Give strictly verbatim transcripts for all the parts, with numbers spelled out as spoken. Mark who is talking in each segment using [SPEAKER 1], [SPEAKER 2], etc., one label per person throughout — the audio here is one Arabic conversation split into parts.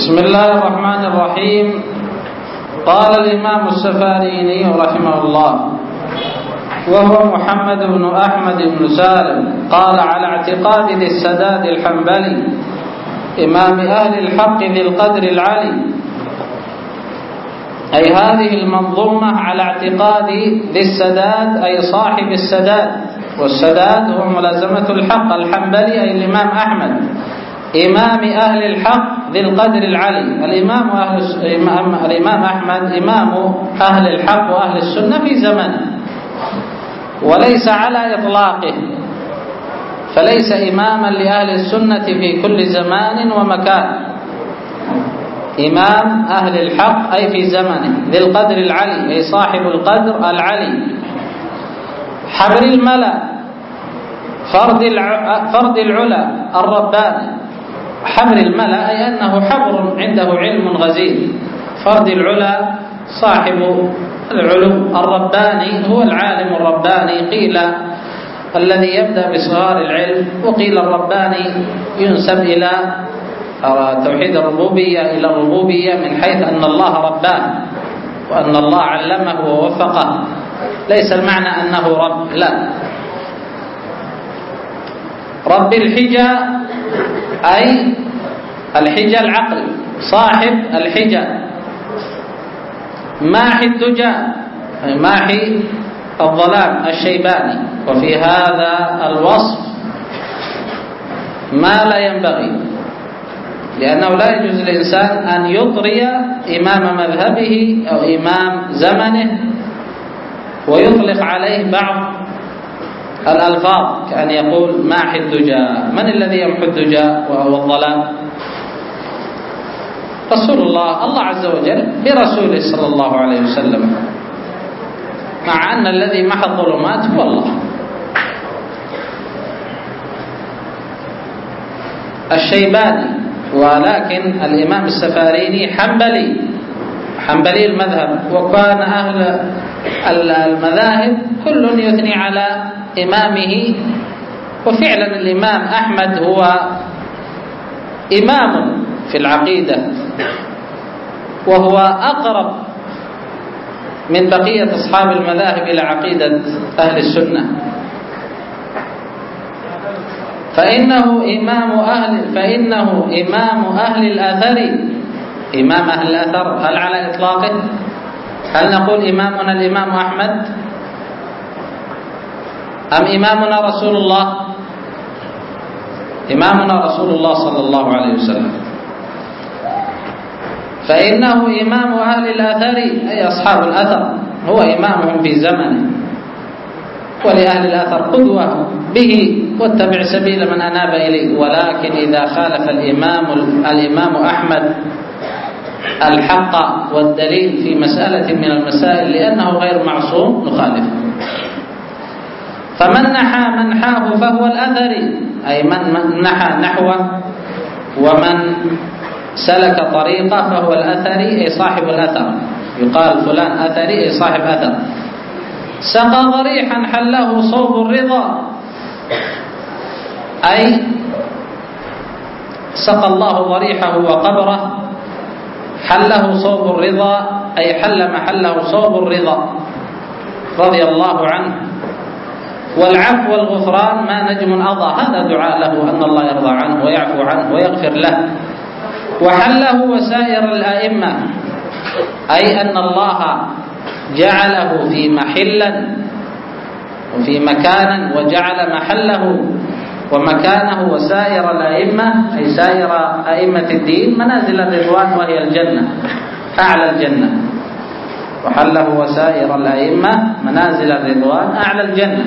[SPEAKER 1] بسم الله الرحمن الرحيم. قال الإمام السفاريني رحمه الله وهو محمد بن أحمد بن سالم قال على اعتقاد ذي السداد الحنبلي إمام أهل الحق ذي القدر العلي، أي هذه المنظومة على اعتقاد ذي السداد أي صاحب السداد، والسداد هو ملازمة الحق. الحنبلي أي الإمام أحمد إمام أهل الحق ذي القدر العلي. الإمام, أهل الإمام أحمد إمام أهل الحق وأهل السنة في زمنه، وليس على إطلاقه، فليس إماما لأهل السنة في كل زمان ومكان، إمام أهل الحق أي في زمنه ذي القدر العلي أي صاحب القدر العلي، حبر الملأ فرد فرد العلا الرباني. حبر الملأ أي أنه حبر عنده علم غزير، فرد العلا صاحب العلو، الرباني هو العالم الرباني، قيل الذي يبدأ بصغار العلم، وقيل الرباني ينسب إلى توحيد الربوبية إلى الربوبية من حيث أن الله رباه وأن الله علمه ووفقه، ليس المعنى أنه رب، لا. رب الحجة أي الحجة العقل، صاحب الحجة، ماحي الدجى أي ماحي الظلام الشيباني. وفي هذا الوصف ما لا ينبغي، لأنه لا يجوز للإنسان أن يطري إمام مذهبه أو إمام زمنه ويطلق عليه بعض الألفاظ كأن يقول ماحي الدجى. من الذي يمحو الدجى وهو الظلام؟ رسول الله، الله عز وجل برسوله صلى الله عليه وسلم، مع أن الذي محى الظلمات هو الله. الشيباني، ولكن الإمام السفاريني حنبلي حنبلي المذهب، وكان أهل المذاهب كل يثني على إمامه، وفعلا الإمام أحمد هو إمام في العقيدة، وهو أقرب من بقية أصحاب المذاهب إلى عقيدة أهل السنة، فإنه إمام أهل فإنه إمام أهل الأثر. إمام أهل الأثر هل على إطلاقه؟ هل نقول إمامنا الإمام أحمد أم إمامنا رسول الله؟ إمامنا رسول الله صلى الله عليه وسلم، فإنه إمام أهل الأثر أي أصحاب الأثر، هو إمامهم في زمنه، ولأهل الأثر قدوة به واتبع سبيل من أناب إليه. ولكن إذا خالف الإمام الإمام أحمد الحق والدليل في مسألة من المسائل لأنه غير معصوم نخالفه. فمن نحى منحاه فهو الأثري، أي من نحى نحوه ومن سلك طريقه فهو الأثري أي صاحب الأثر. يقال فلان أثري أي صاحب أثر. سقى ضريحا حله صوب الرضا، أي سقى الله ضريحه وقبره، حله صوب الرضا أي حل محله صوب الرضا رضي الله عنه. والعفو والغفران ما نجم أضى، هذا دعاء له أن الله يرضى عنه ويعفو عنه ويغفر له. وحله وسائر الأئمة أي أن الله جعله في محلا وفي مكانا، وجعل محله ومكانه وسائر الأئمة أي سائر أئمة الدين منازل الرضوان وهي الجنة، أعلى الجنة. وحله وسائر الأئمة منازل الرضوان أعلى الجنة.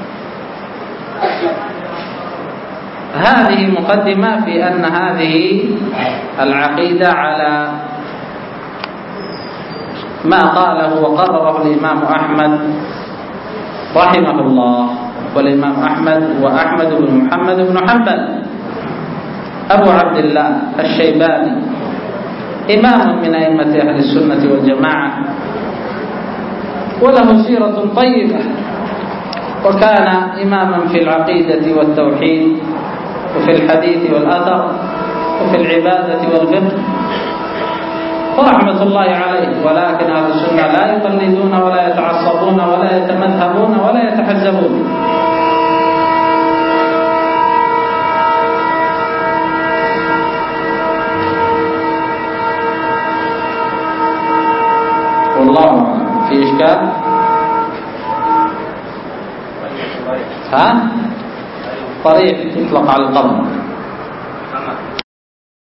[SPEAKER 1] هذه مقدمة في أن هذه العقيدة على ما قاله وقرره الإمام أحمد رحمه الله. والإمام أحمد وأحمد بن محمد بن حنبل أبو عبد الله الشيباني، إمام من أئمة أهل السنة والجماعة، وله سيرة طيبة، وكان إماما في العقيدة والتوحيد وفي الحديث والأثر وفي العبادة والفقه ورحمة الله عليه، ولكن أهل السنة لا يقلدون ولا يتعصبون ولا يتمذهبون ولا يتحزبون. والله أعلم. في إشكال؟ ها؟ طريق يطلق على القبر.